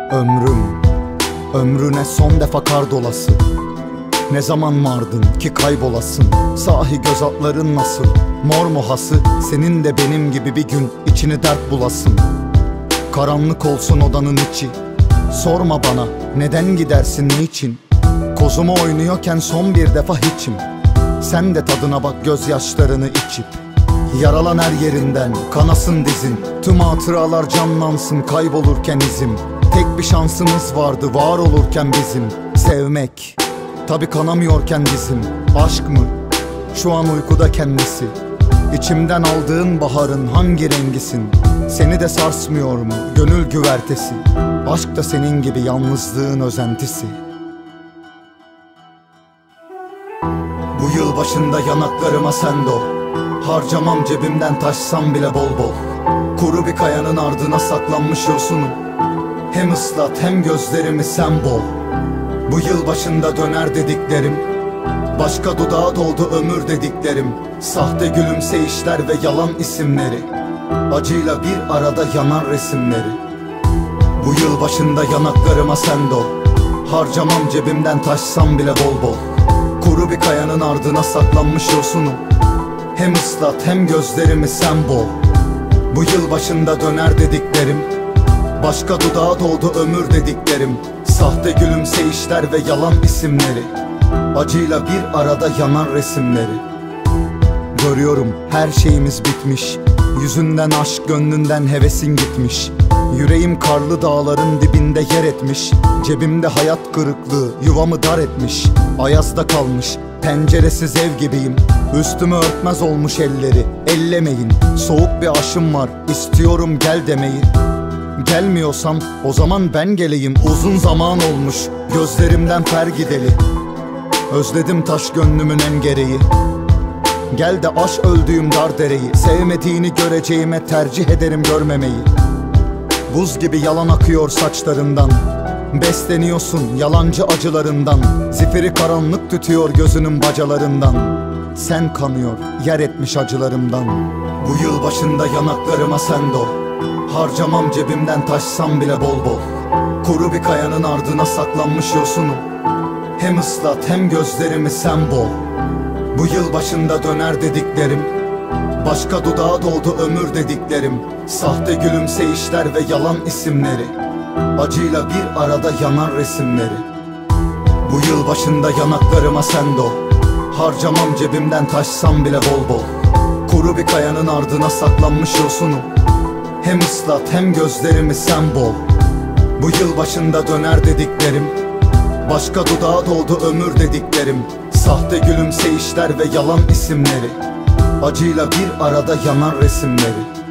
Ömrüne son defa kar dolası. Ne zaman vardın ki kaybolasın? Sahi göz altların nasıl? Mor muhası, senin de benim gibi bir gün içini dert bulasın. Karanlık olsun odanın içi, sorma bana neden gidersin, niçin? Kozuma oynuyorken son bir defa hiçim. Sen de tadına bak gözyaşlarını içip. Yaralan her yerinden kanasın dizin, tüm hatıralar canlansın kaybolurken izim. Tek bir şansımız vardı var olurken bizim, sevmek. Tabi kanamıyorken bizim, aşk mı? Şu an uykuda kendisi. İçimden aldığın baharın hangi rengisin? Seni de sarsmıyor mu gönül güvertesi? Aşk da senin gibi yalnızlığın özentisi. Bu yıl başında yanaklarıma sen dol. Harcamam cebimden taşsam bile bol bol. Kuru bir kayanın ardına saklanmış yosunum. Hem ıslat hem gözlerimi sen bol. Bu yıl başında döner dediklerim, başka dudağa doldu ömür dediklerim. Sahte gülümseyişler ve yalan isimleri, acıyla bir arada yanan resimleri. Bu yıl başında yanaklarıma sen dol. Harcamam cebimden taşsam bile bol bol. Kuru bir kayanın ardına saklanmış yosunum. Hem ıslat hem gözlerimi sen bol. Bu yıl başında döner dediklerim, başka dudağa doldu ömür dediklerim. Sahte gülümseyişler ve yalan isimleri, acıyla bir arada yanan resimleri. Görüyorum her şeyimiz bitmiş. Yüzünden aşk, gönlünden hevesin gitmiş. Yüreğim karlı dağların dibinde yer etmiş. Cebimde hayat kırıklığı yuvamı dar etmiş. Ayazda kalmış penceresiz ev gibiyim. Üstümü örtmez olmuş elleri, ellemeyin. Soğuk bir aşım var, istiyorum gel demeyi. Gelmiyorsam o zaman ben geleyim. Uzun zaman olmuş gözlerimden fer gideli. Özledim taş gönlümün en gereği. Gel de aş öldüğüm dar dereyi. Sevmediğini göreceğime tercih ederim görmemeyi. Buz gibi yalan akıyor saçlarından. Besleniyorsun yalancı acılarından. Zifiri karanlık tütüyor gözünün bacalarından. Sen kanıyor yer etmiş acılarımdan. Bu yıl başında yanaklarıma sen dol. Harcamam cebimden taşsam bile bol bol. Kuru bir kayanın ardına saklanmış yosunum. Hem ıslat hem gözlerimi sen bol. Bu yıl başında döner dediklerim, başka dudağa doldu ömür dediklerim. Sahte gülümseyişler ve yalan isimleri, acıyla bir arada yanan resimleri. Bu yıl başında yanaklarıma sen dol. Harcamam cebimden taşsam bile bol bol. Kuru bir kayanın ardına saklanmış yosunum. Hem ıslat hem gözlerimi sen bol. Bu yıl başında döner dediklerim, başka dudağa doldu ömür dediklerim. Sahte gülümseyişler ve yalan isimleri, acıyla bir arada yanan resimleri.